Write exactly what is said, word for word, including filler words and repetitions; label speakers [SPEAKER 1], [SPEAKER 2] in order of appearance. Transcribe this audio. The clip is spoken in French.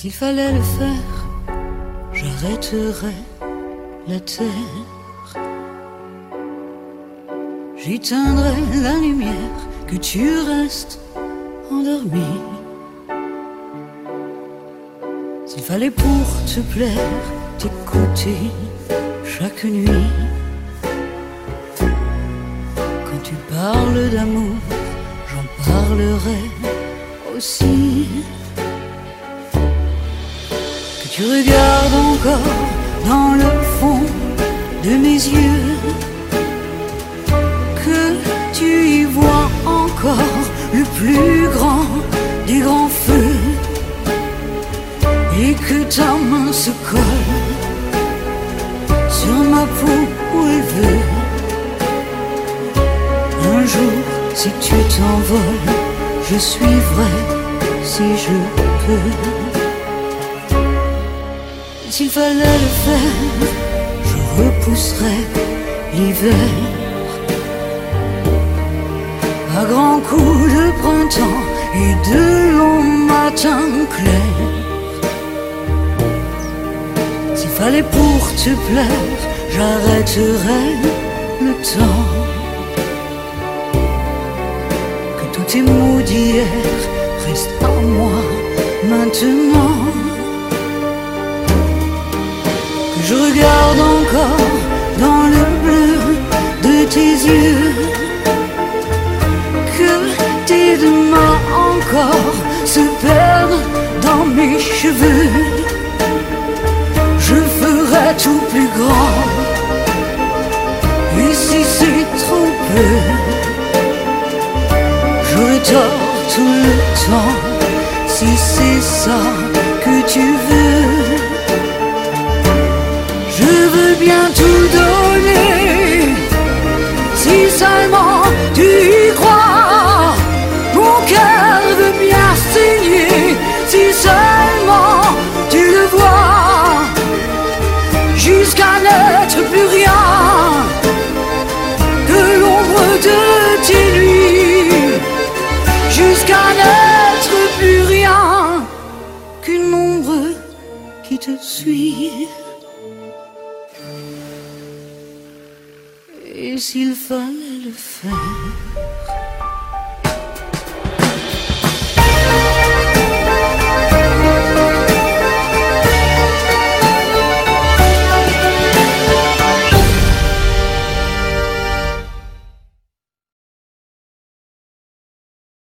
[SPEAKER 1] s'il fallait le faire, j'arrêterais la terre. J'éteindrais la lumière, que tu restes endormi. S'il fallait pour te plaire, t'écouter chaque nuit. Quand tu parles d'amour, j'en parlerai aussi. Que tu regardes encore dans le fond de mes yeux, que tu y vois encore le plus grand des grands feux, et que ta main se colle sur ma peau où elle veut. Un jour, si tu t'envoles, je suivrai si je peux. S'il fallait le faire, je repousserais l'hiver à grands coups de printemps et de longs matins clairs. S'il fallait pour te plaire, j'arrêterais le temps. Que tous tes mots d'hier restent en moi maintenant. Que je regarde encore dans le bleu de tes yeux, que tes deux mains encore se perdent dans mes cheveux. Je ferai tout plus grand, et si c'est trop peu, j'aurai tort tout le temps. Si c'est ça que tu veux, je veux bien tout donner, si seulement tu y crois. Mon cœur veut bien saigner, si seulement tu le vois. Jusqu'à n'être plus rien que l'ombre de tes nuits. Jusqu'à n'être plus rien qu'une ombre qui te suit. Et s'il fallait le faire,